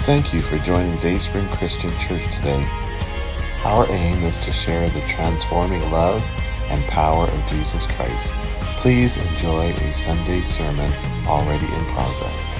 Thank you for joining Dayspring Christian Church today. Our aim is to share the transforming love and power of Jesus Christ. Please enjoy a Sunday sermon already in progress.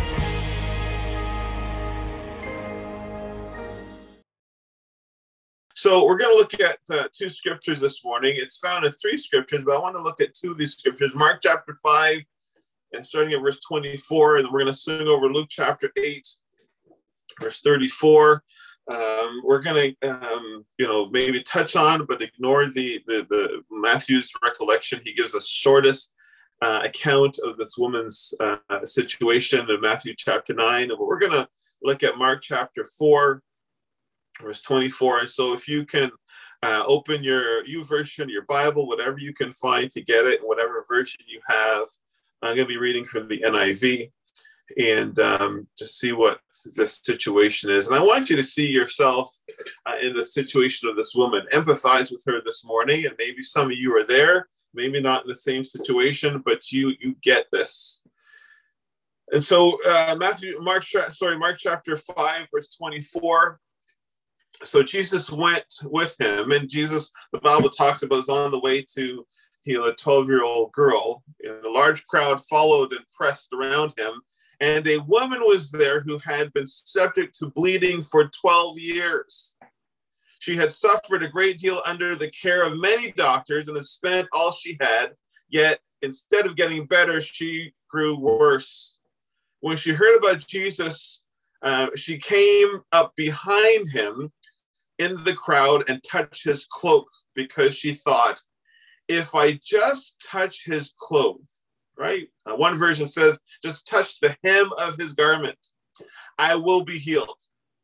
So we're going to look at two scriptures this morning. It's found in three scriptures, but I want to look at two of these scriptures. Mark chapter 5, and starting at verse 24, and then we're going to swing over Luke chapter 8, verse 34. We're going to, maybe touch on, but ignore the Matthew's recollection. He gives the shortest account of this woman's situation in Matthew chapter 9. But we're going to look at Mark chapter 4, verse 24. And so if you can open your YouVersion, your Bible, whatever you can find to get it, whatever version you have. I'm going to be reading from the NIV and just see what this situation is. And I want you to see yourself in the situation of this woman. Empathize with her this morning. And maybe some of you are there, maybe not in the same situation, but you get this. And so Mark chapter 5, verse 24. So Jesus went with him, and Jesus, the Bible talks about, is on the way to heal a 12-year-old girl. And a large crowd followed and pressed around him. And a woman was there who had been subject to bleeding for 12 years. She had suffered a great deal under the care of many doctors and had spent all she had. Yet instead of getting better, she grew worse. When she heard about Jesus, she came up behind him in the crowd and touched his cloak, because she thought, if I just touch his clothes, right? One version says, just touch the hem of his garment, I will be healed.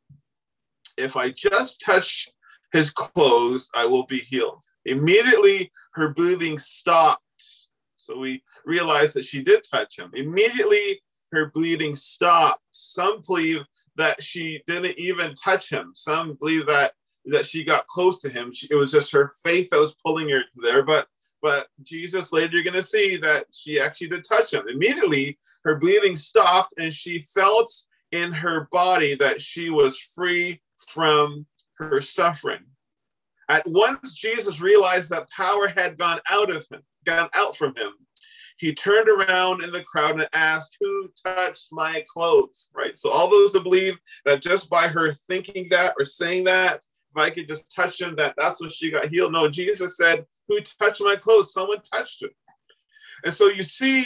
If I just touch his clothes, I will be healed. Immediately, her bleeding stopped. So we realize that she did touch him. Immediately, her bleeding stopped. Some believe that she didn't even touch him. Some believe that she got close to him. It was just her faith that was pulling her there. But Jesus, later you're going to see that she actually did touch him. Immediately, her bleeding stopped, and she felt in her body that she was free from her suffering. At once, Jesus realized that power had gone out from him. He turned around in the crowd and asked, who touched my clothes? Right? So all those who believe that just by her thinking that or saying that, if I could just touch him, that's when she got healed. No, Jesus said, who touched my clothes? Someone touched it. And so you see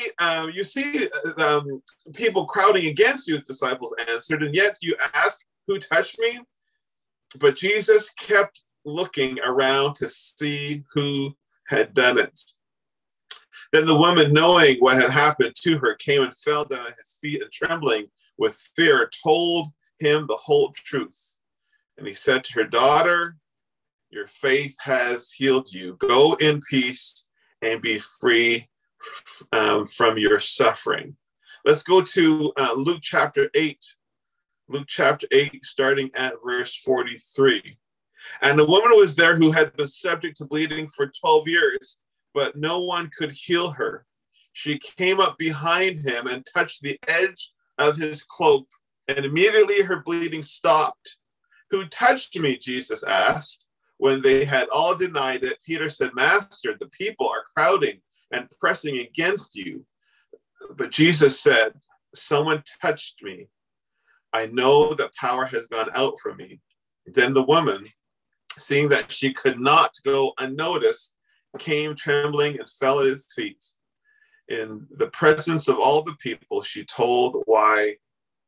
people crowding against you, his disciples answered, and yet you ask, who touched me? But Jesus kept looking around to see who had done it. Then the woman, knowing what had happened to her, came and fell down at his feet, and trembling with fear, told him the whole truth. And he said to her, daughter, your faith has healed you. Go in peace and be free from your suffering. Let's go to Luke chapter 8. Luke chapter 8, starting at verse 43. And the woman was there who had been subject to bleeding for 12 years, but no one could heal her. She came up behind him and touched the edge of his cloak, and immediately her bleeding stopped. Who touched me? Jesus asked. When they had all denied it, Peter said, Master, the people are crowding and pressing against you. But Jesus said, someone touched me. I know that power has gone out from me. Then the woman, seeing that she could not go unnoticed, came trembling and fell at his feet. In the presence of all the people, she told why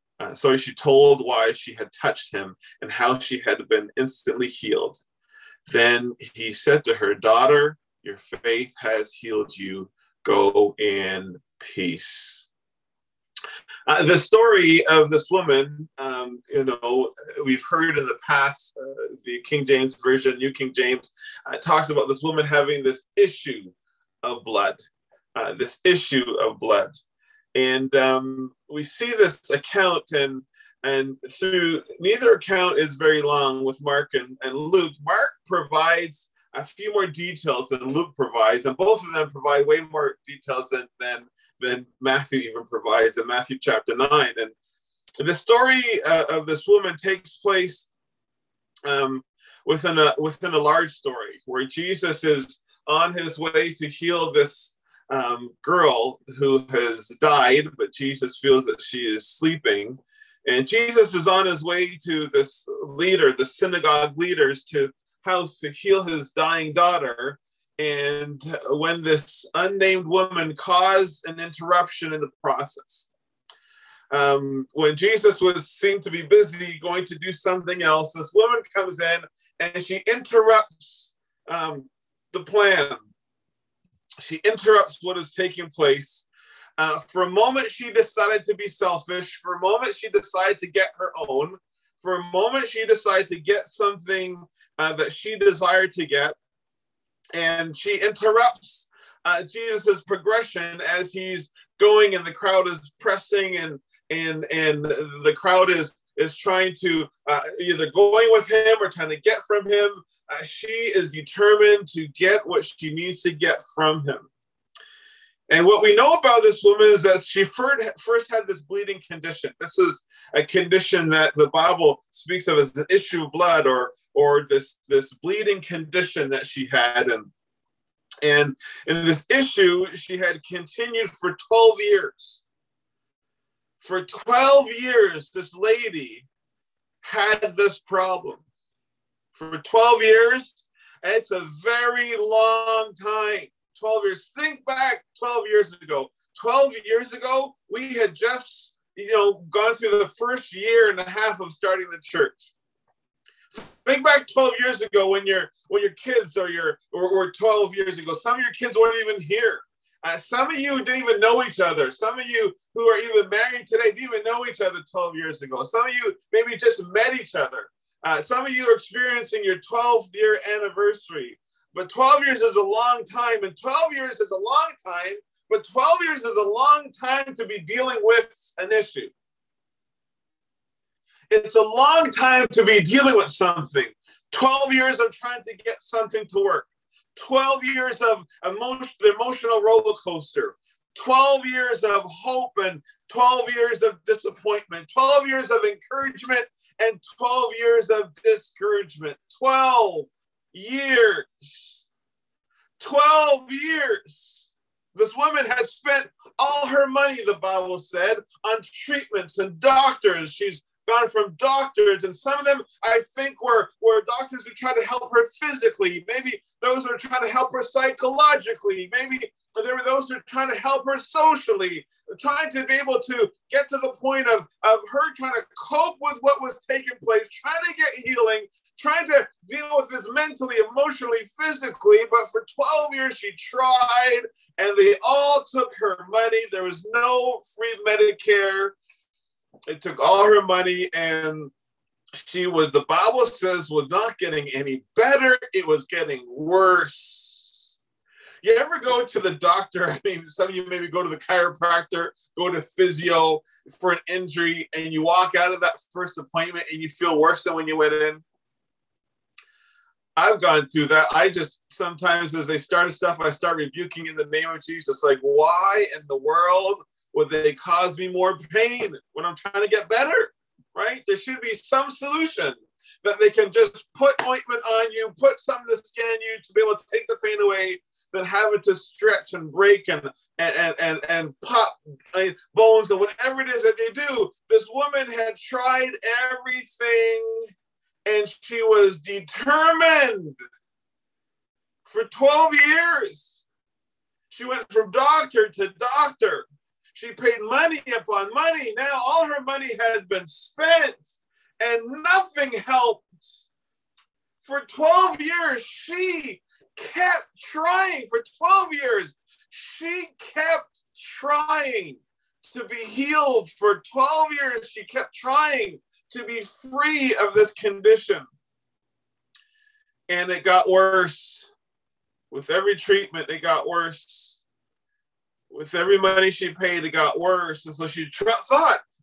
she had touched him and how she had been instantly healed. Then he said to her, daughter, your faith has healed you. Go in peace. The story of this woman, we've heard in the past, the King James Version, New King James, talks about this woman having this issue of blood. And we see this account, and through neither account is very long with Mark and Luke. Mark provides a few more details than Luke provides, and both of them provide way more details than Matthew even provides in Matthew chapter 9. The story of this woman takes place within a large story where Jesus is on his way to heal this girl who has died, but Jesus feels that she is sleeping. And Jesus is on his way to this leader, the synagogue leader's house to heal his dying daughter. And when this unnamed woman caused an interruption in the process, when Jesus seemed to be busy going to do something else, this woman comes in and she interrupts the plan. She interrupts what is taking place. For a moment, she decided to be selfish. For a moment, she decided to get her own. For a moment, she decided to get something that she desired to get. And she interrupts Jesus' progression as he's going, and the crowd is pressing, and the crowd is trying to either going with him or trying to get from him. She is determined to get what she needs to get from him. And what we know about this woman is that she first had this bleeding condition. This is a condition that the Bible speaks of as an issue of blood, or this bleeding condition that she had. And in this issue, she had continued for 12 years. For 12 years, this lady had this problem. For 12 years, it's a very long time. 12 years. Think back 12 years ago. 12 years ago, we had just, gone through the first year and a half of starting the church. Think back 12 years ago when your kids or 12 years ago, some of your kids weren't even here. Some of you didn't even know each other. Some of you who are even married today didn't even know each other 12 years ago. Some of you maybe just met each other. Some of you are experiencing your 12th year anniversary. But 12 years is a long time, and 12 years is a long time, but 12 years is a long time to be dealing with an issue. It's a long time to be dealing with something. 12 years of trying to get something to work. 12 years of emotional roller coaster. 12 years of hope and 12 years of disappointment. 12 years of encouragement and 12 years of discouragement. 12 years. 12 years. This woman has spent all her money, the Bible said, on treatments and doctors. She's gone from doctors, and some of them, I think, were doctors who tried to help her physically. Maybe those who were trying to help her psychologically. Maybe there were those who were trying to help her socially, trying to be able to get to the point of her trying to cope with what was taking place, trying to get healing, trying to deal with this mentally, emotionally, physically. But for 12 years, she tried, and they all took her money. There was no free Medicare. It took all her money, and the Bible says, was not getting any better. It was getting worse. You ever go to the doctor? I mean, some of you maybe go to the chiropractor, go to physio for an injury, and you walk out of that first appointment and you feel worse than when you went in. I've gone through that. I just sometimes, as they started stuff, I start rebuking in the name of Jesus. Like, why in the world would they cause me more pain when I'm trying to get better, right? There should be some solution that they can just put ointment on you, put something to scan you to be able to take the pain away, than having to stretch and break and pop bones and whatever it is that they do. This woman had tried everything, and she was determined. For 12 years, she went from doctor to doctor. She paid money upon money. Now all her money had been spent and nothing helped. For 12 years, she kept trying. For 12 years, she kept trying to be healed. For 12 years, she kept trying to be free of this condition. And it got worse. With every treatment, it got worse. With every money she paid, it got worse. And so she thought,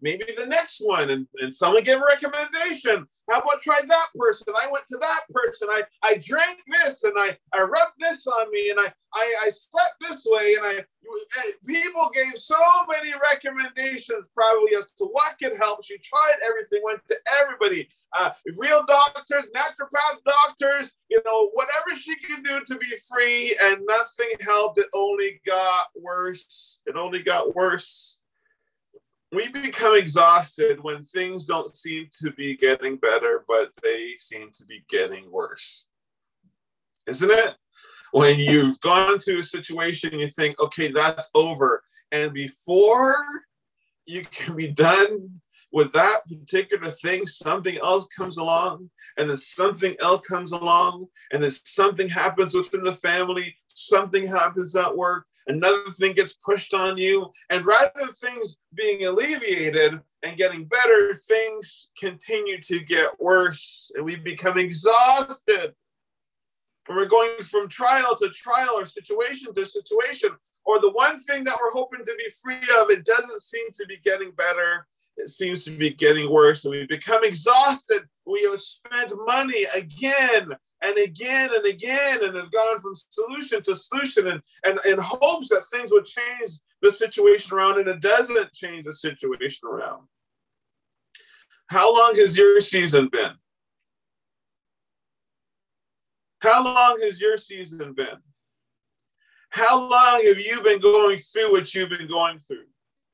maybe the next one, and someone gave a recommendation. How about try that person? I went to that person. I drank this, and I rubbed this on me, and I slept this way, and people gave so many recommendations probably as to what could help. She tried everything, went to everybody, real doctors, naturopath doctors, whatever she could do to be free, and nothing helped. It only got worse. It only got worse. We become exhausted when things don't seem to be getting better, but they seem to be getting worse. Isn't it? When you've gone through a situation, you think, okay, that's over. And before you can be done with that particular thing, something else comes along, and then something else comes along, and then something happens within the family, something happens at work, another thing gets pushed on you, and rather than things being alleviated and getting better, things continue to get worse, and we become exhausted. And we're going from trial to trial, or situation to situation, or the one thing that we're hoping to be free of, it doesn't seem to be getting better. It seems to be getting worse, and we become exhausted. We have spent money again and again and again, and have gone from solution to solution, and in hopes that things would change the situation around, and it doesn't change the situation around. How long has your season been? How long has your season been? How long have you been going through what you've been going through?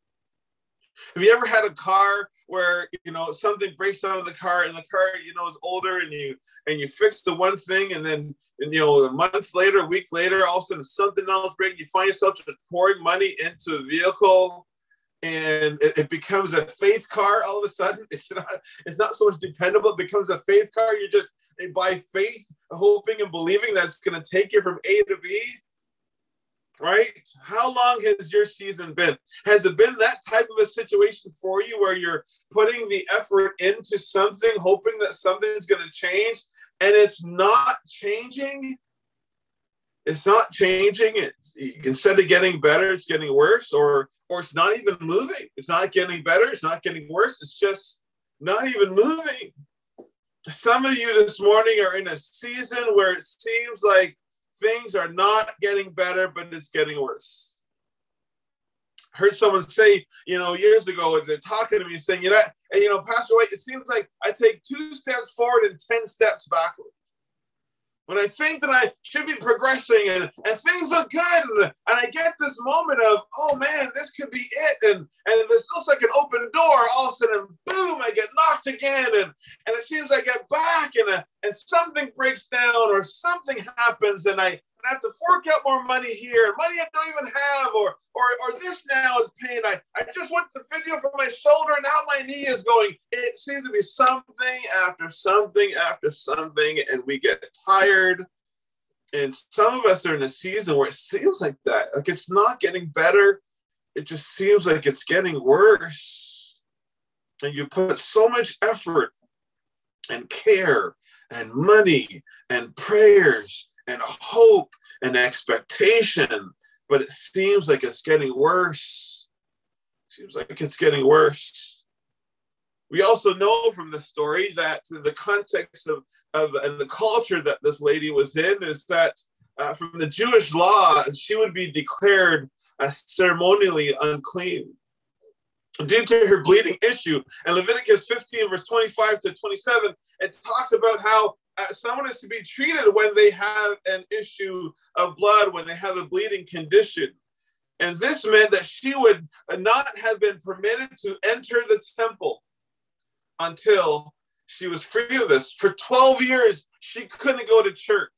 Have you ever had a car where, something breaks down in the car, and the car, is older, and you fix the one thing, and then, a month later, a week later, all of a sudden something else breaks. You find yourself just pouring money into a vehicle, and it becomes a faith car all of a sudden. It's not so much dependable. It becomes a faith car. You're just by faith, hoping and believing that's going to take you from A to B. Right? How long has your season been? Has it been that type of a situation for you where you're putting the effort into something, hoping that something's going to change, and it's not changing? It's not changing. Instead of getting better, it's getting worse, or it's not even moving. It's not getting better. It's not getting worse. It's just not even moving. Some of you this morning are in a season where it seems like things are not getting better, but it's getting worse. I heard someone say, years ago, as they're talking to me, saying, Pastor White, it seems like I take 2 steps forward and 10 steps backward. When I think that I should be progressing and things look good, and I get this moment of, oh man, this could be it, and this looks like an open door, all of a sudden, boom, I get knocked again, and it seems I get back, and something breaks down, or something happens, and I have to fork out more money here, money I don't even have, or this now is pain. I just went to physio for my shoulder, and now my knee is going. It seems to be something after something after something, and we get tired. And some of us are in a season where it seems like that. Like it's not getting better. It just seems like it's getting worse. And you put so much effort and care and money and prayers and hope and expectation, but it seems like it's getting worse. Seems like it's getting worse. We also know from the story that the context of and the culture that this lady was in is that from the Jewish law, she would be declared ceremonially unclean due to her bleeding issue. And Leviticus 15, verse 25 to 27, it talks about how someone is to be treated when they have an issue of blood, when they have a bleeding condition. And this meant that she would not have been permitted to enter the temple until she was free of this. For 12 years, she couldn't go to church.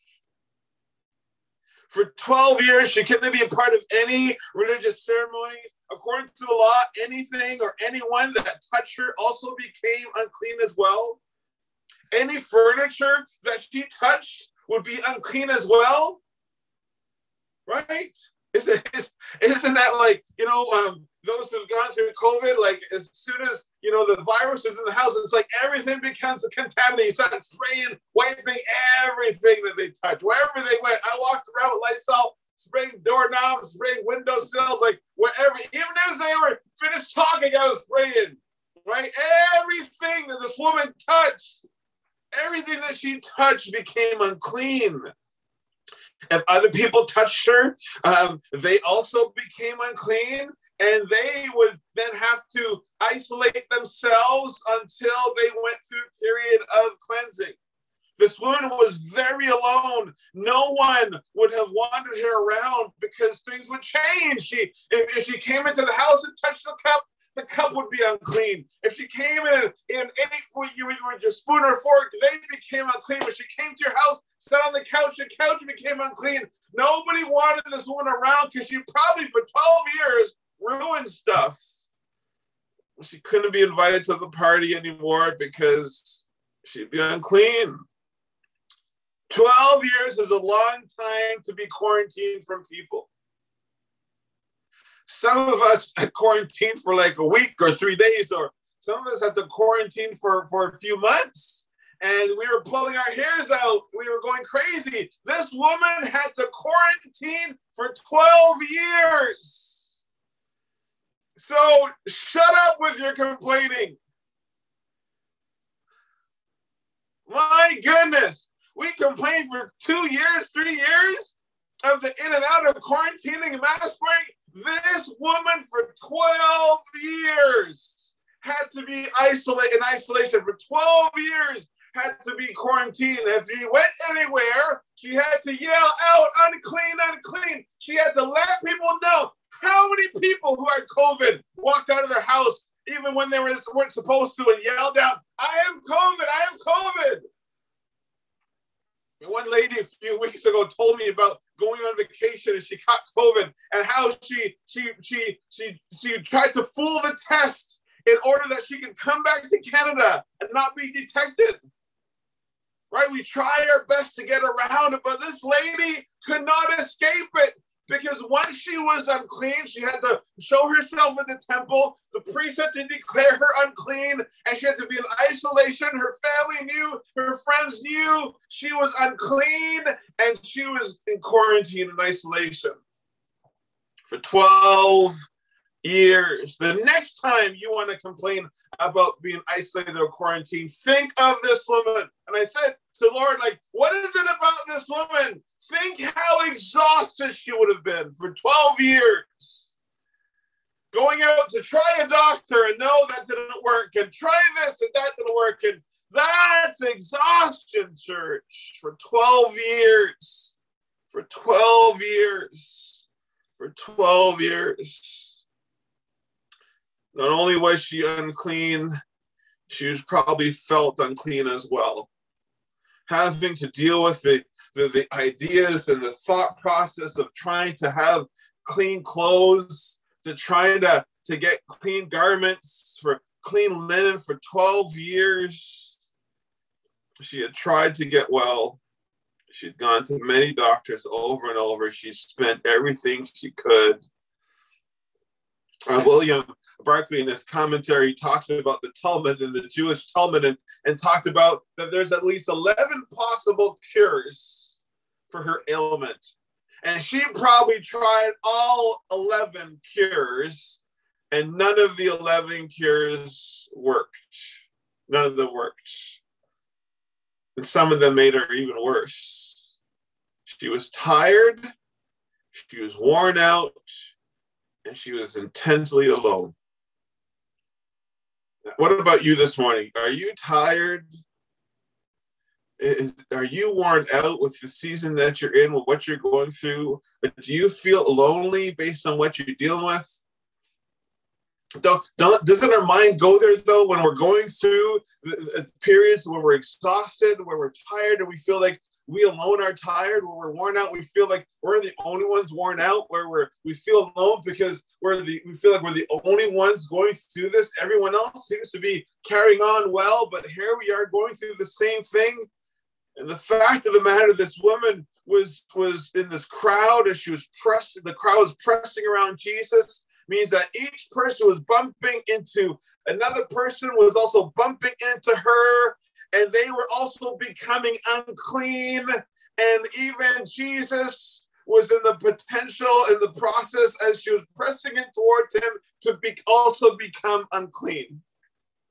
For 12 years, she couldn't be a part of any religious ceremony. According to the law, anything or anyone that touched her also became unclean as well. Any furniture that she touched would be unclean as well. Right? Isn't that like, those who've gone through COVID, like as soon as, the virus is in the house, it's like everything becomes contaminated. You start spraying, wiping everything that they touch. Wherever they went, I walked around with Lysol, spraying doorknobs, spraying windowsills, like wherever. Even as they were finished talking, I was spraying. right? Everything that this woman touched, everything that she touched became unclean. If other people touched her, they also became unclean, and they would then have to isolate themselves until they went through a period of cleansing. This woman was very alone. No one would have wanted her around because things would change. If she came into the house and touched the cup would be unclean. If she came in and ate with you with your spoon or fork, they became unclean. If she came to your house, sat on the couch became unclean. Nobody wanted this woman around because she probably for 12 years ruined stuff. She couldn't be invited to the party anymore because she'd be unclean. 12 years is a long time to be quarantined from people. Some of us had quarantined for like a week or 3 days, or some of us had to quarantine for a few months, and we were pulling our hairs out. We were going crazy. This woman had to quarantine for 12 years. So shut up with your complaining. My goodness. We complained for 2 years, 3 years of the in and out of quarantining and mask wearing. This woman for 12 years had to be in isolation for 12 years, had to be quarantined. If she went anywhere, she had to yell out, unclean, unclean. She had to let people know. How many people who had COVID walked out of their house even when they weren't supposed to and yelled out, I am COVID, I am COVID. One lady a few weeks ago told me about going on vacation and she caught COVID and how she tried to fool the test in order that she can come back to Canada and not be detected. Right? We try our best to get around it, but this lady could not escape it because once she was unclean, she had to show herself in the temple. The priest had to declare her unclean, and she had to be in isolation. Her family knew, her friends knew she was unclean, and she was in quarantine and isolation for 12 years. The next time you want to complain about being isolated or quarantined, think of this woman. And I said to the Lord, like, what is it about this woman? Think how exhausted she would have been for 12 years. Going out to try a doctor and no, that didn't work. And try this and that didn't work. And that's exhaustion, church, for 12 years. For 12 years. For 12 years. Not only was she unclean, she was probably felt unclean as well. Having to deal with the ideas and the thought process of trying to have clean clothes, to trying to get clean garments, for clean linen for 12 years. She had tried to get well. She'd gone to many doctors over and over. She spent everything she could. William Barclay in his commentary talks about the Talmud and the Jewish Talmud and talked about that there's at least 11 possible cures for her ailment. And she probably tried all 11 cures, and none of the 11 cures worked. None of them worked. And some of them made her even worse. She was tired, she was worn out, and she was intensely alone. What about you this morning? Are you tired? Are you worn out with the season that you're in, with what you're going through? Do you feel lonely based on what you're dealing with? Doesn't our mind go there, though, when we're going through periods where we're exhausted, where we're tired, and we feel like we alone are tired, where we're worn out, we feel like we're the only ones worn out, where we feel alone because we feel like we're the only ones going through this. Everyone else seems to be carrying on well, but here we are going through the same thing. And the fact of the matter, this woman was in this crowd, and the crowd was pressing around Jesus, means that each person was bumping into another person, was also bumping into her, and they were also becoming unclean. And even Jesus was in the process as she was pressing in towards him to also become unclean.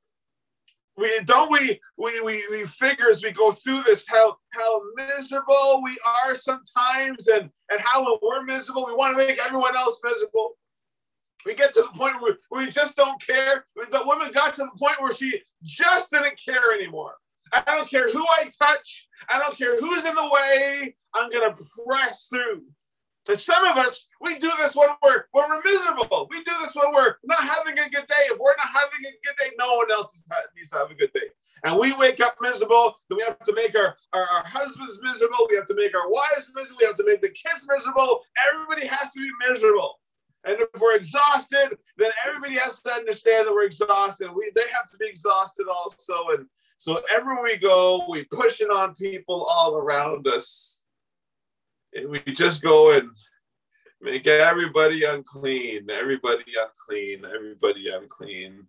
We figure as we go through this how miserable we are sometimes, and how when we're miserable we want to make everyone else miserable. We get to the point where we just don't care. The woman got to the point where she just didn't care anymore. I don't care who I touch. I don't care who's in the way. I'm going to press through. And some of us, we do this when we're miserable. We do this when we're not having a good day. If we're not having a good day, no one else needs to have a good day. And we wake up miserable, then we have to make our husbands miserable. We have to make our wives miserable. We have to make the kids miserable. Everybody has to be miserable. And if we're exhausted, then everybody has to understand that we're exhausted. They have to be exhausted also. And so everywhere we go, we push it on people all around us. And we just go and make everybody unclean, everybody unclean, everybody unclean.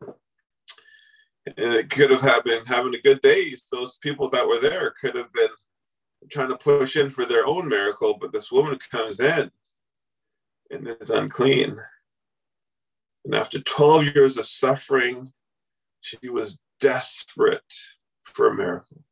And it could have been having a good day. Those people that were there could have been trying to push in for their own miracle, but this woman comes in and is unclean. And after 12 years of suffering, she was desperate for a miracle.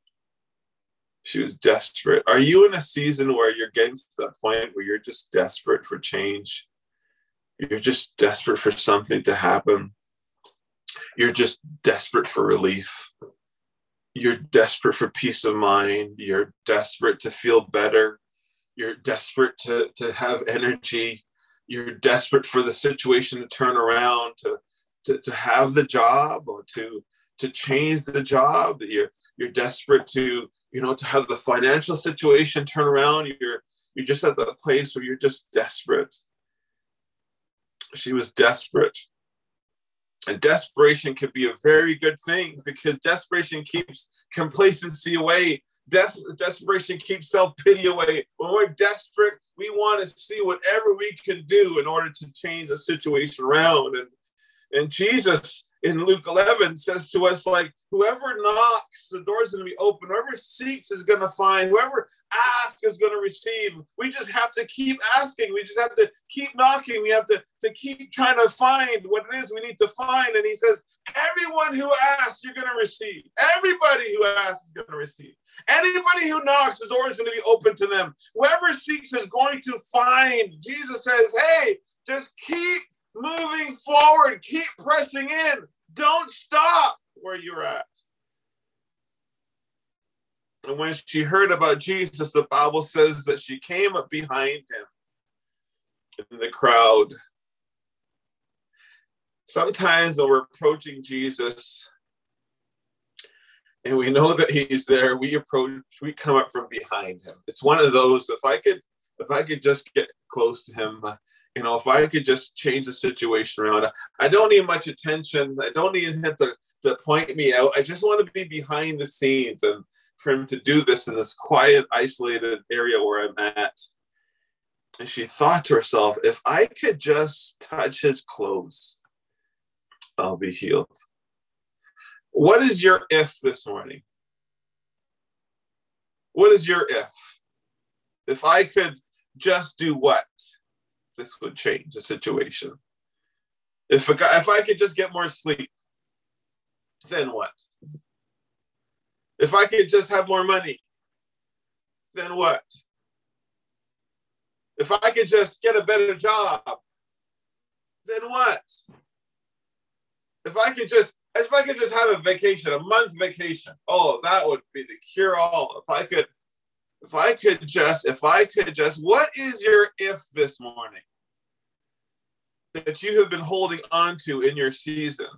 She was desperate. Are you in a season where you're getting to that point where you're just desperate for change? You're just desperate for something to happen. You're just desperate for relief. You're desperate for peace of mind. You're desperate to feel better. You're desperate to have energy. You're desperate for the situation to turn around, to have the job, or to change the job. You're desperate to have the financial situation turn around. You're just at the place where you're just desperate. She was desperate. And desperation can be a very good thing, because desperation keeps complacency away. Desperation keeps self-pity away. When we're desperate, we want to see whatever we can do in order to change the situation around. And Jesus in Luke 11 says to us, like, whoever knocks, the door's going to be open. Whoever seeks is going to find. Whoever asks is going to receive. We just have to keep asking. We just have to keep knocking. We have to keep trying to find what it is we need to find. And he says, everyone who asks, you're going to receive. Everybody who asks is going to receive. Anybody who knocks, the door is going to be open to them. Whoever seeks is going to find. Jesus says, hey, just keep moving forward. Keep pressing in. Don't stop where you're at. And when she heard about Jesus, the Bible says that she came up behind him in the crowd. Sometimes when we're approaching Jesus and we know that he's there, we come up from behind him. It's one of those, if I could just get close to him, if I could just change the situation around, I don't need much attention. I don't need him to point me out. I just want to be behind the scenes, and for him to do this in this quiet, isolated area where I'm at. And she thought to herself, if I could just touch his clothes, I'll be healed. What is your if this morning? What is your if? If I could just do what? This would change the situation. If I could just get more sleep, then what? If I could just have more money, then what? If I could just get a better job, then what? If I could just have a vacation, a month vacation, oh, that would be the cure-all. If I could just, what is your if this morning that you have been holding on to in your season?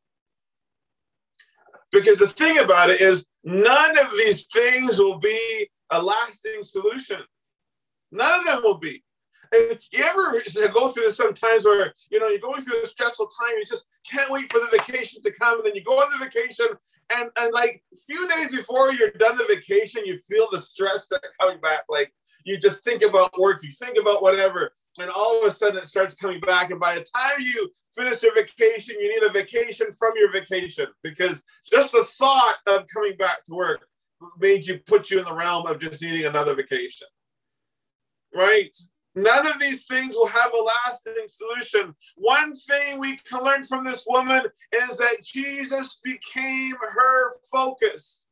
Because the thing about it is, none of these things will be a lasting solution. None of them will be. And you ever go through this sometimes where, you're going through a stressful time, you just can't wait for the vacation to come, and then you go on the vacation, and like a few days before you're done the vacation, you feel the stress that coming back. Like, you just think about work, you think about whatever, and all of a sudden it starts coming back. And by the time you finish your vacation, you need a vacation from your vacation, because just the thought of coming back to work put you in the realm of just needing another vacation, right? None of these things will have a lasting solution. One thing we can learn from this woman is that Jesus became her focus.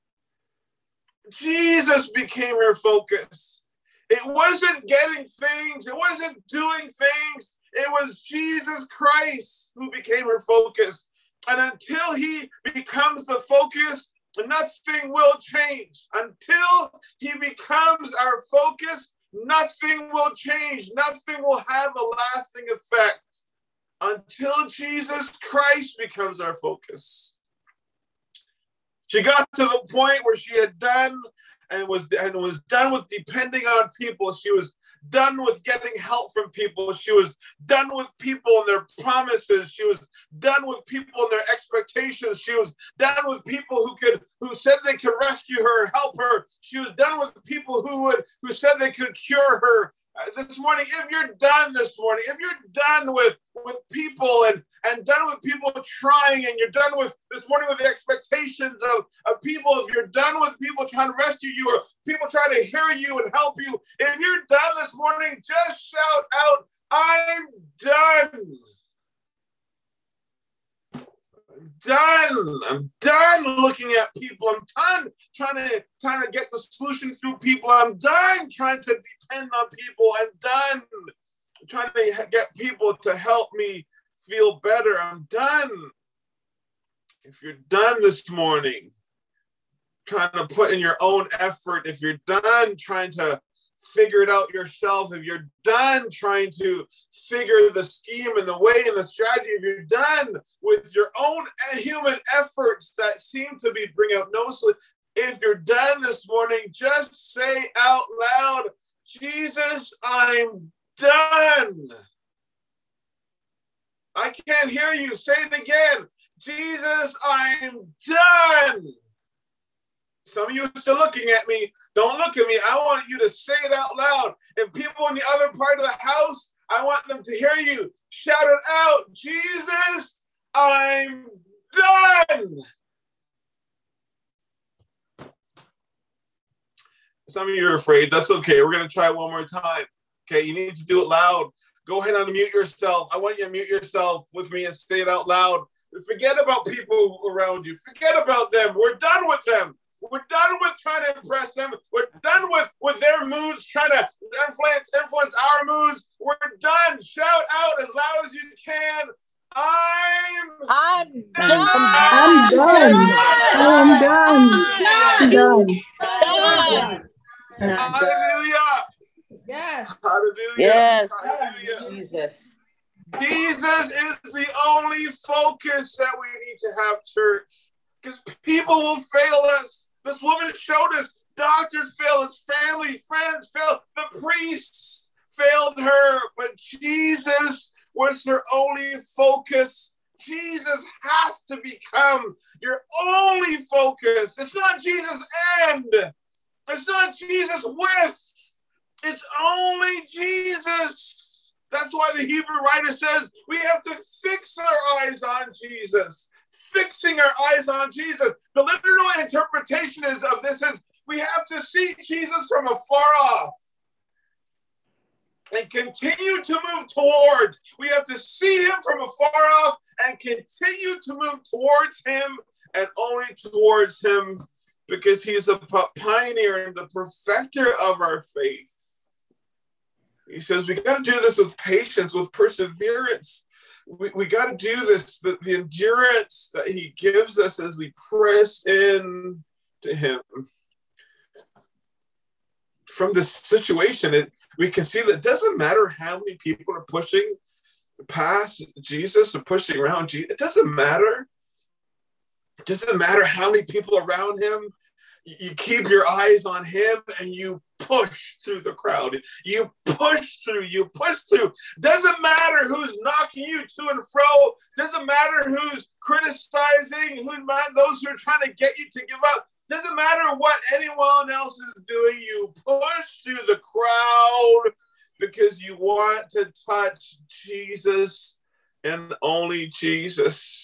Jesus became her focus. It wasn't getting things. It wasn't doing things. It was Jesus Christ who became her focus. And until he becomes the focus, nothing will change. Until he becomes our focus, nothing will change. Nothing will have a lasting effect until Jesus Christ becomes our focus. She got to the point where she had done and was done with depending on people. She was done with getting help from people. She was done with people and their promises. She was done with people and their expectations. She was done with people who said they could rescue her, help her. She was done with people who said they could cure her. This morning, if you're done this morning, if you're done with people and done with people trying, and you're done with this morning with the expectations of people, if you're done with people trying to rescue you or people trying to hear you and help you, if you're done this morning, just shout out, I'm done. I'm done looking at people. I'm done trying to get the solution through people. I'm done trying to depend on people. I'm done trying to get people to help me feel better. I'm done. If you're done this morning trying to put in your own effort, if you're done trying to figure it out yourself, if you're done trying to figure the scheme and the way and the strategy, if you're done with your own human efforts that seem to be bring out no solution, if you're done this morning, just say out loud, Jesus, I'm done. I can't hear you. Say it again. Jesus, I'm done. Some of you are still looking at me. Don't look at me. I want you to say it out loud. And people in the other part of the house, I want them to hear you. Shout it out. Jesus, I'm done. Some of you are afraid. That's okay. We're going to try one more time. Okay, you need to do it loud. Go ahead and unmute yourself. I want you to mute yourself with me and say it out loud. Forget about people around you. Forget about them. We're done with them. We're done with trying to impress them. We're done with their moods, trying to influence our moods. We're done. Shout out as loud as you can. I'm done. I'm done. Hallelujah. Yes. Hallelujah. Yes. Hallelujah. Jesus. Jesus is the only focus that we need to have, church. Because people will fail us. This woman showed us doctors failed us, family, friends failed, the priests failed her, but Jesus was her only focus. Jesus has to become your only focus. It's not Jesus and. It's not Jesus with. It's only Jesus. That's why the Hebrew writer says we have to fix our eyes on Jesus. Fixing our eyes on Jesus. The literal interpretation of this is we have to see Jesus from afar off and continue to move toward. We have to see him from afar off and continue to move towards him and only towards him because he's a pioneer and the perfecter of our faith. He says we got to do this with patience, with perseverance. We got to do this, the endurance that he gives us as we press in to him. From this situation, we can see that it doesn't matter how many people are pushing past Jesus or pushing around Jesus. It doesn't matter. It doesn't matter how many people around him. You keep your eyes on him and you push through the crowd. You push through. Doesn't matter who's knocking you to and fro. Doesn't matter who's criticizing, those who are trying to get you to give up. Doesn't matter what anyone else is doing. You push through the crowd because you want to touch Jesus and only Jesus.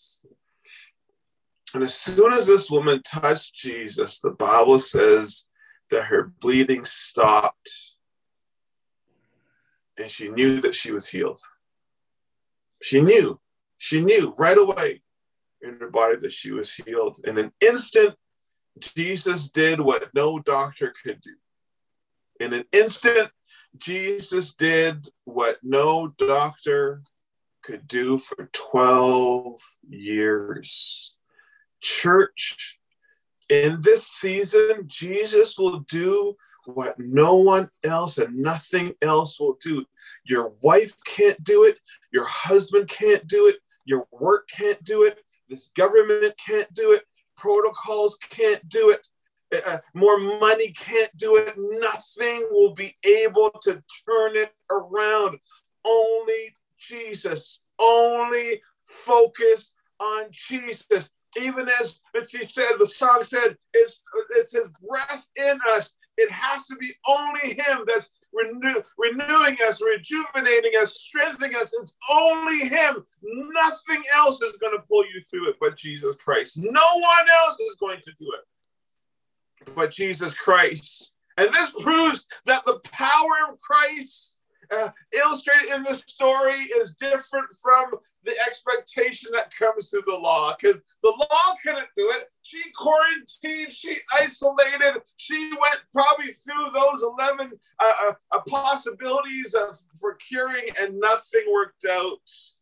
And as soon as this woman touched Jesus, the Bible says that her bleeding stopped. and she knew that she was healed. She knew right away in her body that she was healed. In an instant, Jesus did what no doctor could do. In an instant, Jesus did what no doctor could do for 12 years. Church, in this season, Jesus will do what no one else and nothing else will do. Your wife can't do it. Your husband can't do it. Your work can't do it. This government can't do it. Protocols can't do it. More money can't do it. Nothing will be able to turn it around. Only Jesus. Only focus on Jesus. Even as she said, the song said, it's his breath in us. It has to be only him that's renewing us, rejuvenating us, strengthening us. It's only him. Nothing else is going to pull you through it but Jesus Christ. No one else is going to do it but Jesus Christ. And this proves that the power of Christ illustrated in this story is different from the expectation that comes through the law, because the law couldn't do it. She quarantined, she isolated, she went probably through those 11 possibilities for curing, and nothing worked out.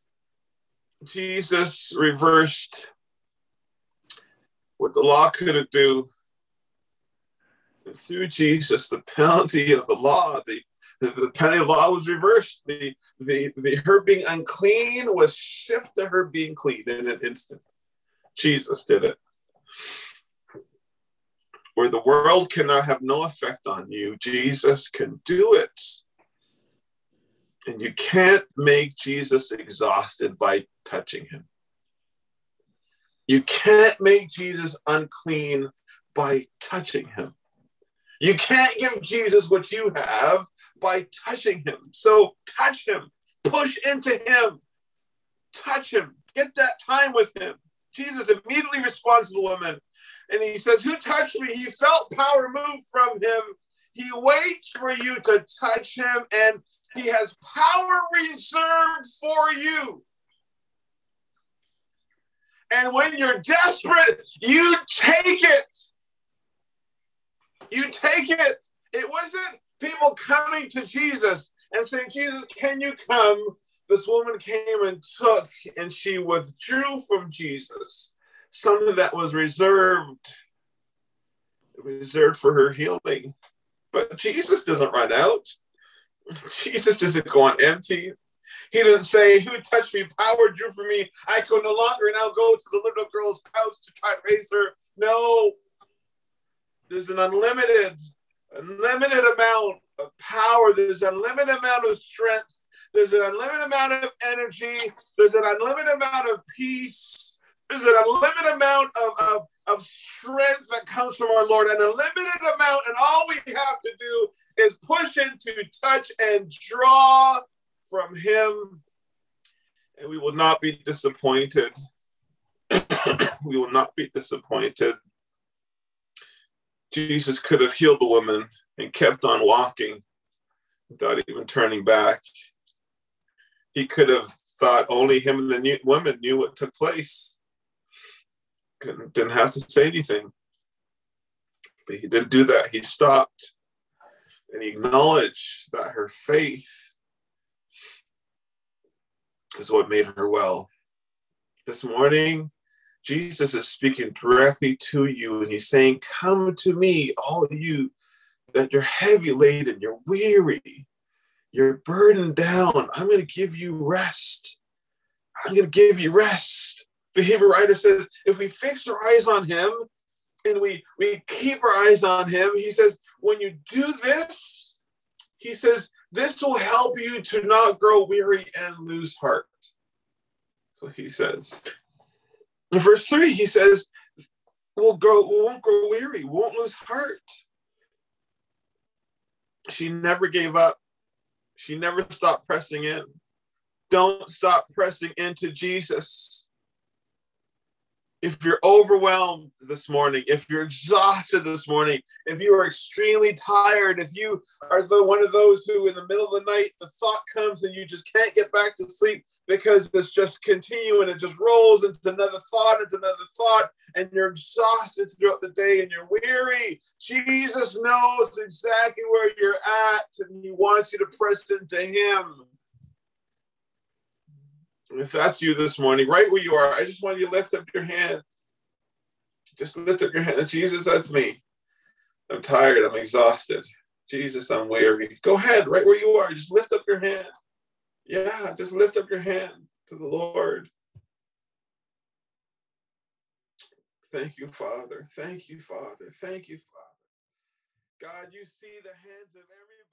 Jesus reversed what the law couldn't do. And through Jesus, the penalty of the law, the penalty of the law was reversed. The her being unclean was shifted to her being clean in an instant. Jesus did it. Where the world cannot have no effect on you, Jesus can do it. And you can't make Jesus exhausted by touching him. You can't make Jesus unclean by touching him. You can't give Jesus what you have by touching him. So touch him, push into him, touch him, get that time with him. Jesus immediately responds to the woman and he says, "Who touched me?" He felt power move from him. He waits for you to touch him, and he has power reserved for you. And when you're desperate, you take it. You take it. It wasn't people coming to Jesus and saying, "Jesus, can you come?" This woman came and took, and she withdrew from Jesus something that was reserved for her healing. But Jesus doesn't run out. Jesus doesn't go on empty. He didn't say, "Who touched me? Power drew from me. I go no longer, and I'll go to the little girl's house to try to raise her." No. There's an unlimited amount of power. There's an unlimited amount of strength. There's an unlimited amount of energy. There's an unlimited amount of peace. There's an unlimited amount of strength that comes from our Lord. An unlimited amount, and all we have to do is push into, touch, and draw from him. And we will not be disappointed. We will not be disappointed. Jesus could have healed the woman and kept on walking without even turning back. He could have thought only him and the woman knew what took place. Didn't have to say anything. But he didn't do that. He stopped and he acknowledged that her faith is what made her well. This morning, Jesus is speaking directly to you, and he's saying, "Come to me, all you that you're heavy laden, you're weary, you're burdened down. I'm going to give you rest. I'm going to give you rest." The Hebrew writer says, if we fix our eyes on him and we keep our eyes on him, he says, when you do this, he says, this will help you to not grow weary and lose heart. So he says, in verse 3, he says, we won't grow weary, we won't lose heart. She never gave up. She never stopped pressing in. Don't stop pressing into Jesus. if you're overwhelmed this morning, if you're exhausted this morning, if you are extremely tired, if you are one of those who in the middle of the night, the thought comes and you just can't get back to sleep because it's just continuing, it just rolls into another thought, and you're exhausted throughout the day and you're weary. Jesus knows exactly where you're at, and he wants you to press into him. If that's you this morning, right where you are, I just want you to lift up your hand. Just lift up your hand. Jesus, that's me. I'm tired. I'm exhausted. Jesus, I'm weary. Go ahead, right where you are. Just lift up your hand. Yeah, just lift up your hand to the Lord. Thank you, Father. Thank you, Father. Thank you, Father. God, you see the hands of everybody.